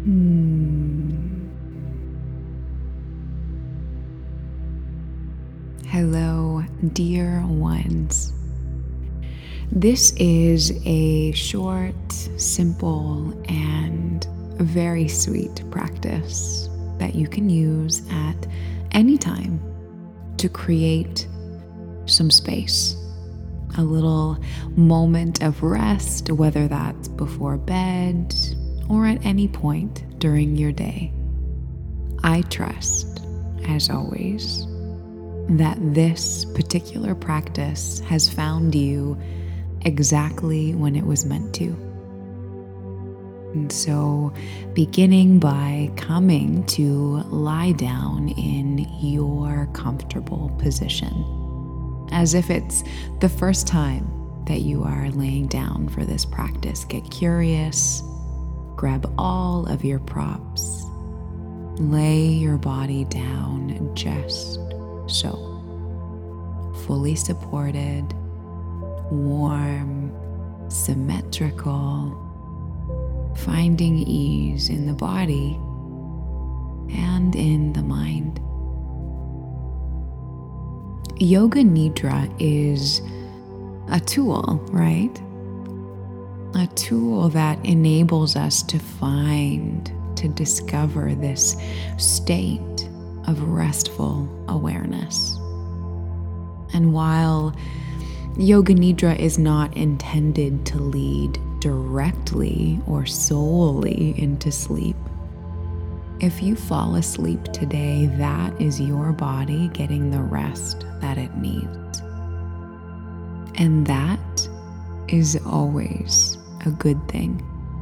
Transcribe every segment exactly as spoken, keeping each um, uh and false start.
Hmm. Hello, dear ones. This is a short, simple, and very sweet practice that you can use at any time to create some space, a little moment of rest, whether that's before bed or at any point during your day. I trust, as always, that this particular practice has found you exactly when it was meant to. And so, beginning by coming to lie down in your comfortable position, as if it's the first time that you are laying down for this practice. Get curious, grab all of your props, lay your body down just so. Fully supported, warm, symmetrical, finding ease in the body and in the mind. Yoga Nidra is a tool, right? A tool that enables us to find, to discover this state of restful awareness. And while Yoga Nidra is not intended to lead directly or solely into sleep, if you fall asleep today, that is your body getting the rest that it needs. And that is always a good thing.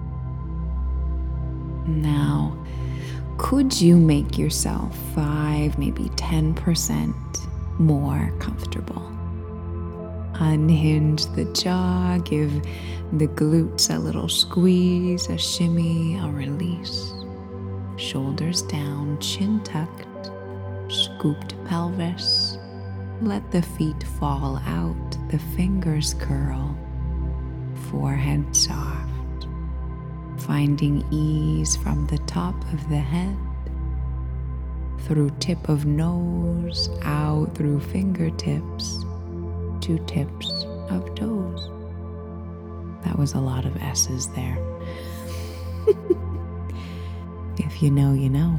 Now, could you make yourself five, maybe ten percent more comfortable? Unhinge the jaw, give the glutes a little squeeze, a shimmy, a release. Shoulders down, chin tucked, scooped pelvis. Let the feet fall out, the fingers curl, forehead soft. Finding ease from the top of the head, through tip of nose, out through fingertips, to tips of toes. That was a lot of S's there. If you know, you know.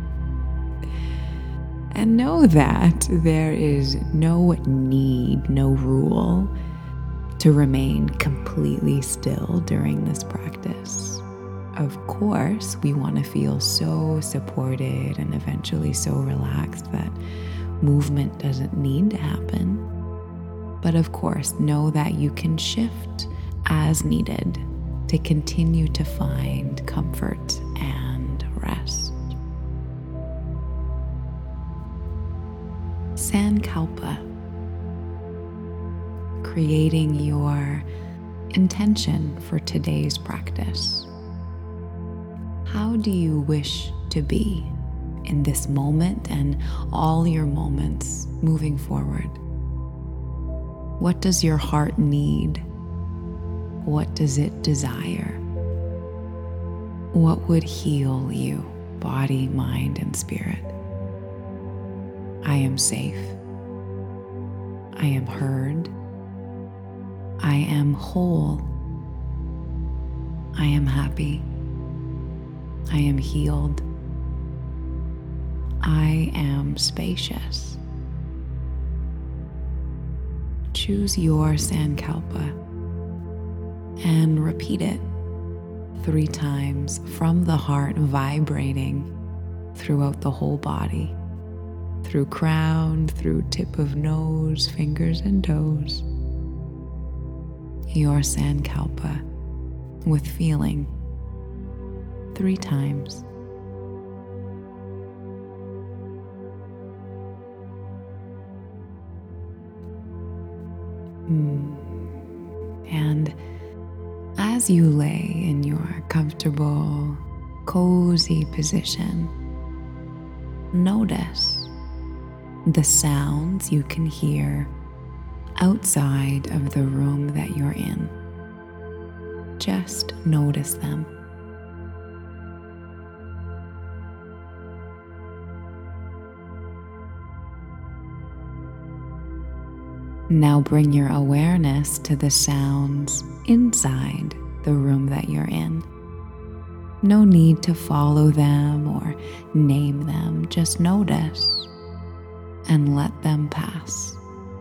And know that there is no need, no rule to remain completely still during this practice. Of course, we want to feel so supported and eventually so relaxed that movement doesn't need to happen. But of course, know that you can shift as needed to continue to find comfort and rest. Sankalpa, creating your intention for today's practice. How do you wish to be in this moment and all your moments moving forward? What does your heart need? What does it desire? What would heal you, body, mind, and spirit? I am safe. I am heard. I am whole. I am happy. I am healed. I am spacious. Choose your Sankalpa and repeat it three times from the heart, vibrating throughout the whole body, through crown, through tip of nose, fingers and toes. Your Sankalpa with feeling three times. Mm. And as you lay in your comfortable, cozy position, notice the sounds you can hear outside of the room that you're in. Just notice them. Now bring your awareness to the sounds inside the room that you're in. No need to follow them or name them, just notice and let them pass.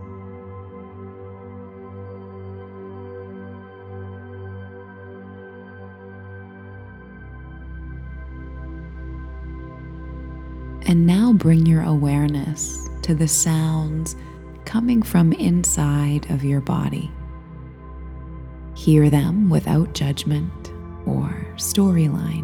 And now bring your awareness to the sounds coming from inside of your body. Hear them without judgment or storyline.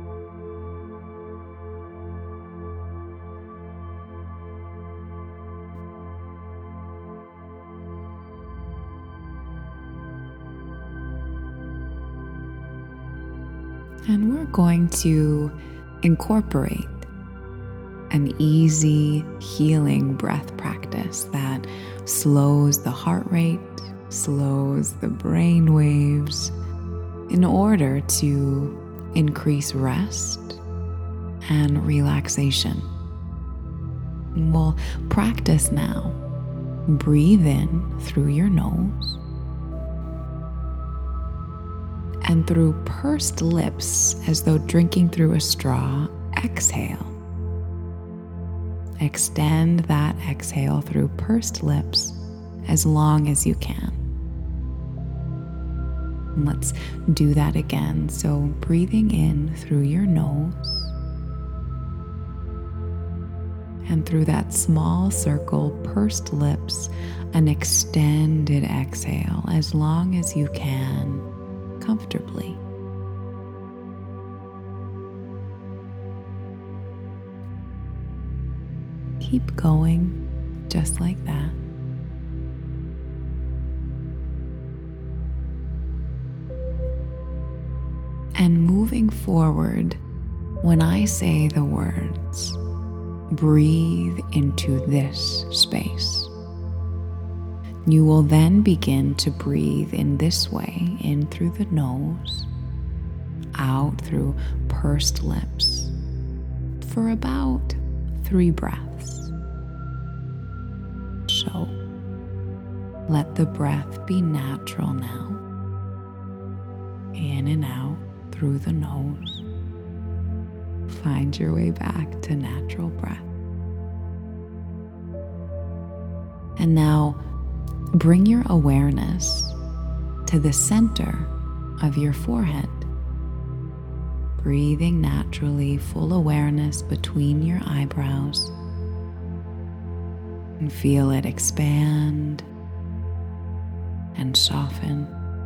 And we're going to incorporate an easy healing breath practice that slows the heart rate, slows the brain waves in order to increase rest and relaxation. We'll practice now. Breathe in through your nose and through pursed lips as though drinking through a straw, exhale. Extend that exhale through pursed lips as long as you can. And let's do that again. So breathing in through your nose and through that small circle, pursed lips, an extended exhale as long as you can comfortably. Keep going just like that. And moving forward, when I say the words, breathe into this space. You will then begin to breathe in this way, in through the nose, out through pursed lips, for about three breaths. So let the breath be natural now. In and out through the nose. Find your way back to natural breath. And now bring your awareness to the center of your forehead. Breathing naturally, full awareness between your eyebrows. And feel it expand and soften.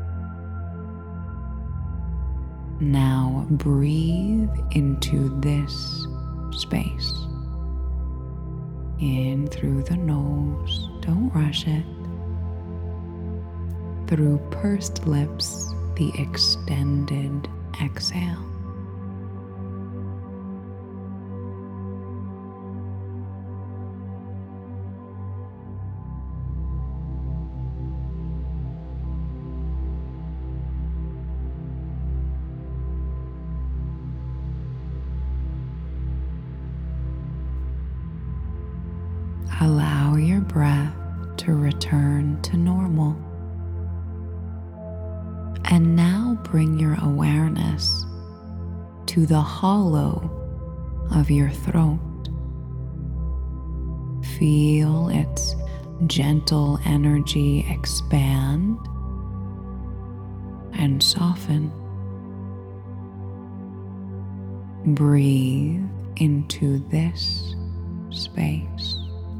Now breathe into this space. In through the nose, don't rush it. Through pursed lips, the extended exhale. Allow your breath to return to normal. And now bring your awareness to the hollow of your throat. Feel its gentle energy expand and soften. Breathe into this space.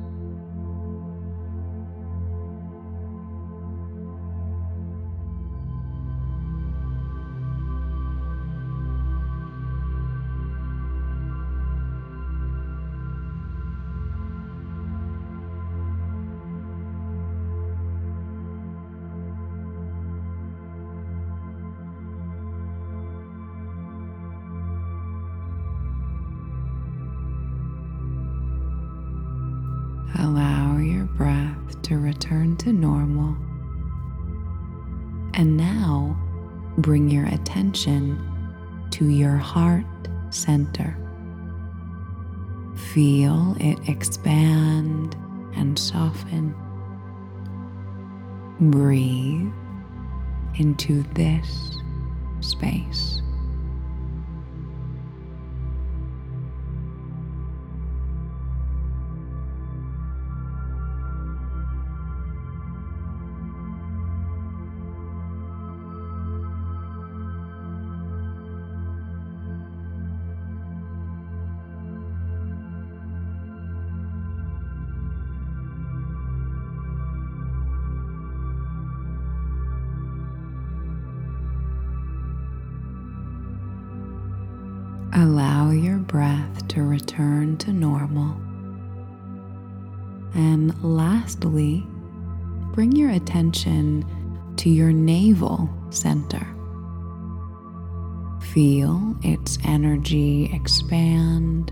Allow your breath to return to normal. And now bring your attention to your heart center. Feel it expand and soften. Breathe into this space. Allow your breath to return to normal. And lastly, bring your attention to your navel center. Feel its energy expand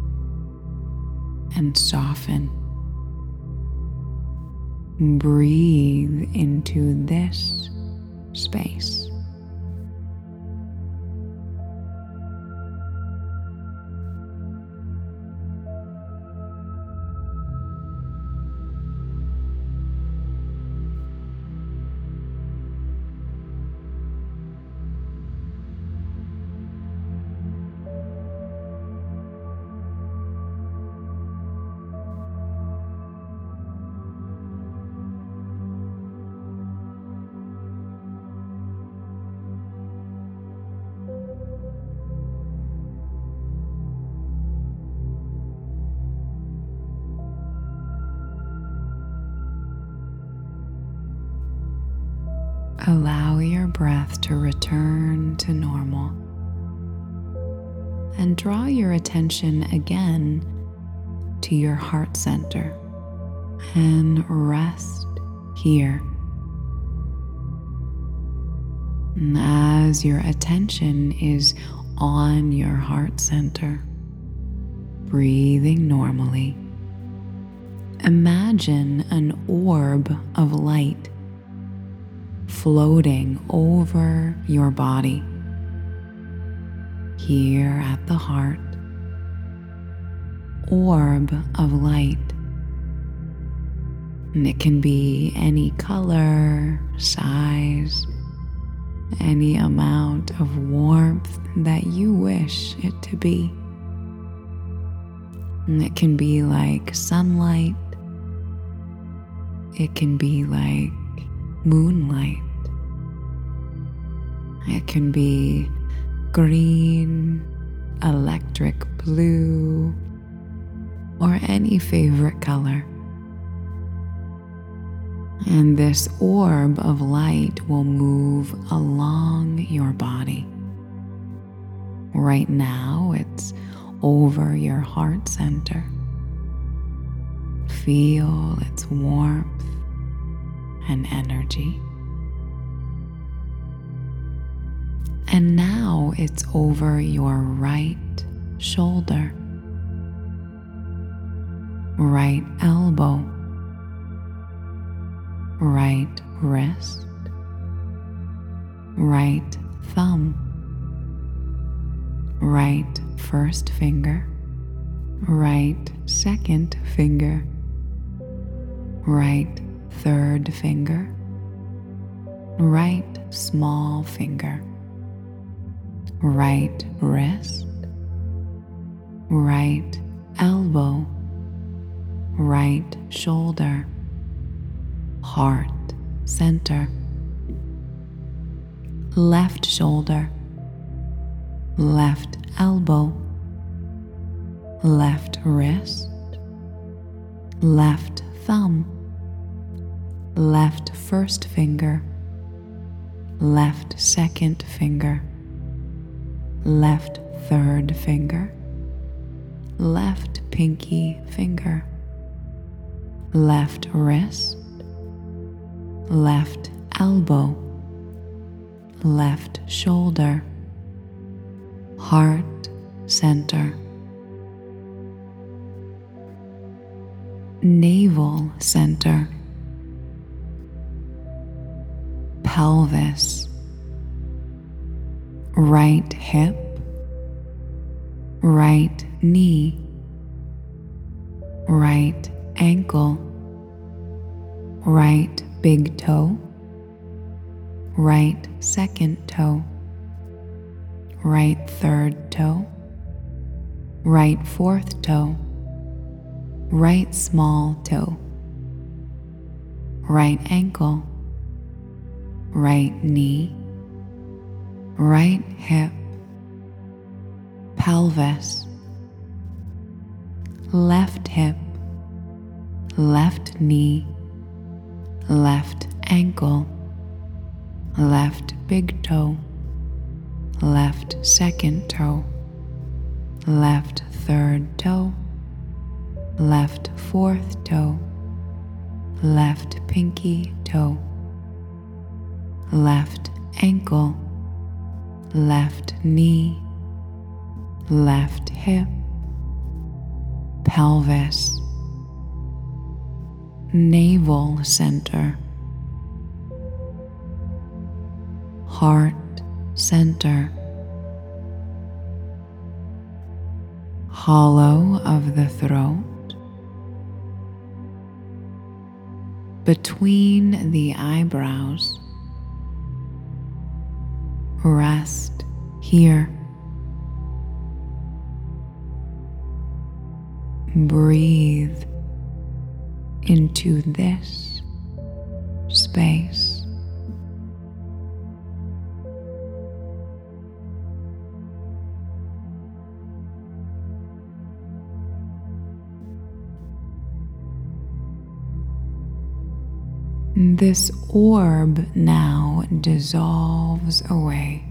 and soften. Breathe into this space. Allow your breath to return to normal and draw your attention again to your heart center and rest here. And as your attention is on your heart center, breathing normally, imagine an orb of light floating over your body. Here at the heart, orb of light. And it can be any color, size, any amount of warmth that you wish it to be. And it can be like sunlight. It can be like moonlight. It can be green, electric blue, or any favorite color. And this orb of light will move along your body. Right now, it's over your heart center. Feel its warmth and energy. And now it's over your right shoulder, right elbow, right wrist, right thumb, right first finger, right second finger, right third finger, right small finger, right wrist, right elbow, right shoulder, heart center, left shoulder, left elbow, left wrist, left thumb, left first finger, left second finger, left third finger, left pinky finger, left wrist, left elbow, left shoulder, heart center, navel center, pelvis, right hip, right knee, right ankle, right big toe, right second toe, right third toe, right fourth toe, right small toe, right ankle, right knee, right hip, pelvis, left hip, left knee, left ankle, left big toe, left second toe, left third toe, left fourth toe, left pinky toe, left ankle, left knee, left hip, pelvis, navel center, heart center, hollow of the throat, between the eyebrows. Rest here. Breathe into this space. This orb now dissolves away.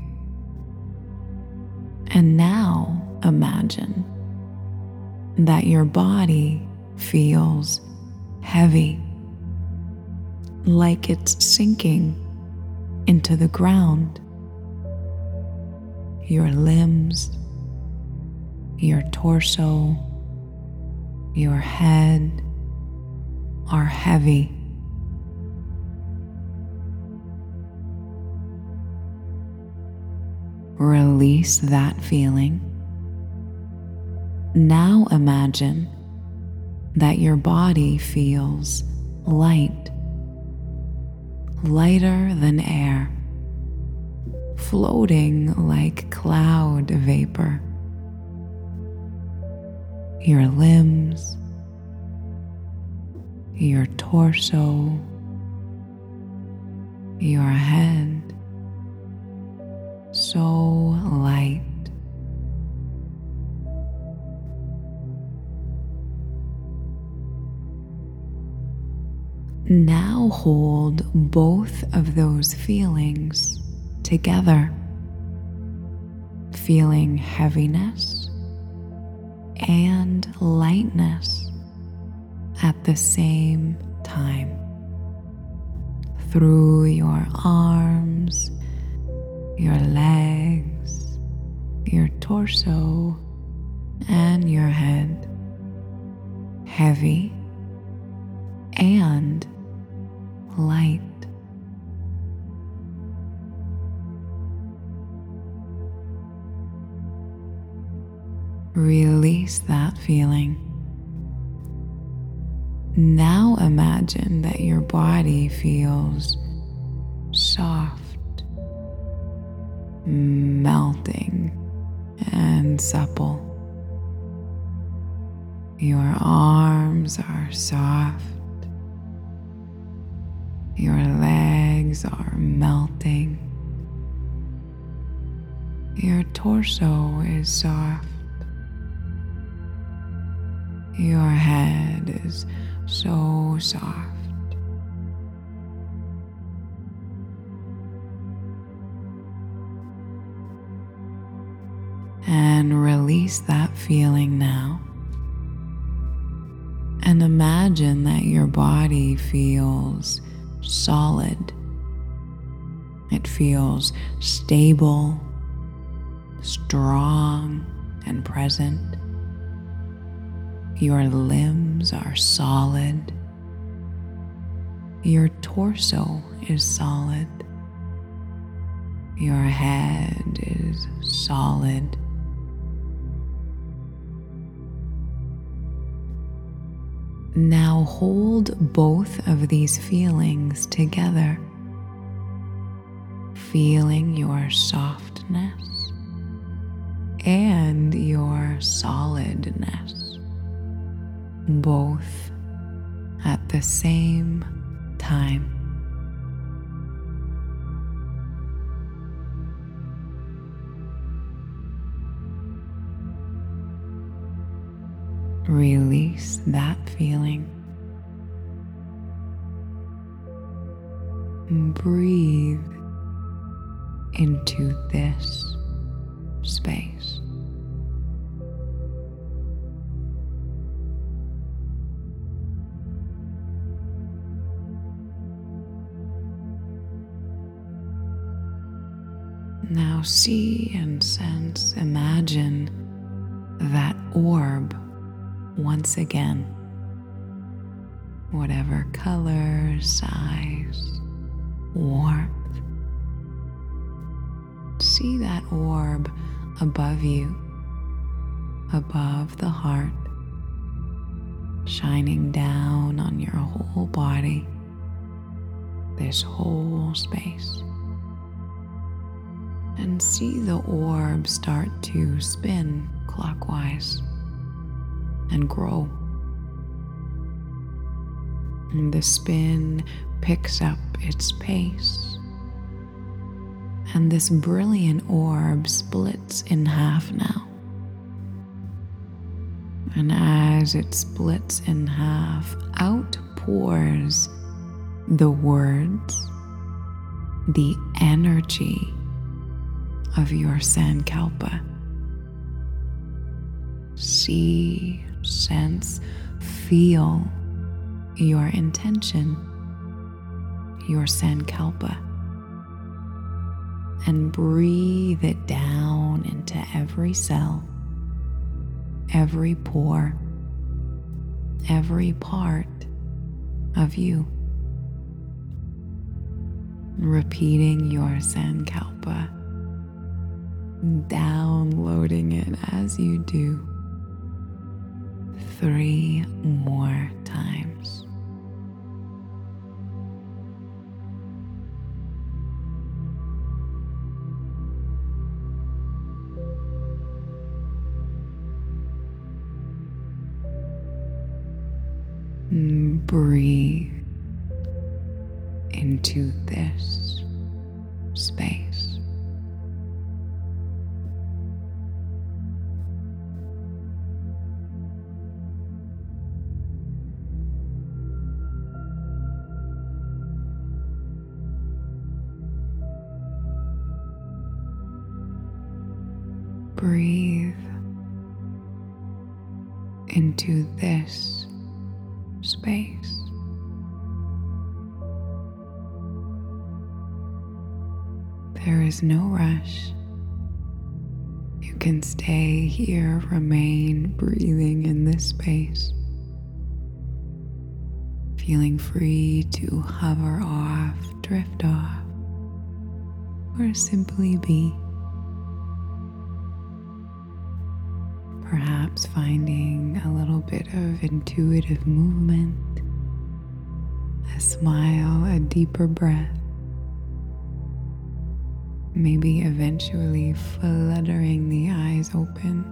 And now imagine that your body feels heavy, like it's sinking into the ground. Your limbs, your torso, your head are heavy. Release that feeling. Now imagine that your body feels light, lighter than air, floating like cloud vapor. Your limbs, your torso, your head, so light. Now hold both of those feelings together, feeling heaviness and lightness at the same time. Through your arms, your legs, your torso, and your head. Heavy and light. Release that feeling. Now imagine that your body feels soft, melting and supple. Your arms are soft. Your legs are melting. Your torso is soft. Your head is so soft. And release that feeling now. And imagine that your body feels solid. It feels stable, strong, and present. Your limbs are solid. Your torso is solid. Your head is solid. Now hold both of these feelings together, feeling your softness and your solidness, both at the same time. Release that feeling. Breathe into this space. Now see and sense, imagine that orb once again, whatever color, size, warmth. See that orb above you, above the heart, shining down on your whole body, this whole space. And see the orb start to spin clockwise and grow. And the spin picks up its pace. And this brilliant orb splits in half now. And as it splits in half, out pours the words, the energy of your Sankalpa. See, sense, feel your intention, your Sankalpa, and breathe it down into every cell, every pore, every part of you. Repeating your Sankalpa, downloading it as you do three more times. Breathe into this space. Breathe into this space. There is no rush. You can stay here, remain breathing in this space, feeling free to hover off, drift off, or simply be. Perhaps finding a little bit of intuitive movement, a smile, a deeper breath. Maybe eventually fluttering the eyes open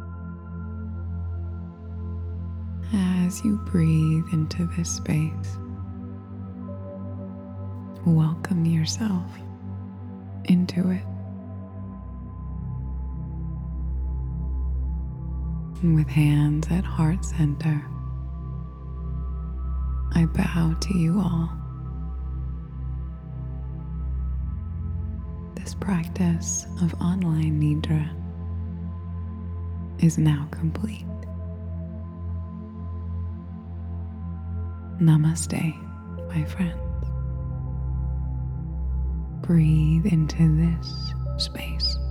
as you breathe into this space. Welcome yourself into it. And with hands at heart center, I bow to you all. This practice of online Nidra is now complete. Namaste, my friends. Breathe into this space.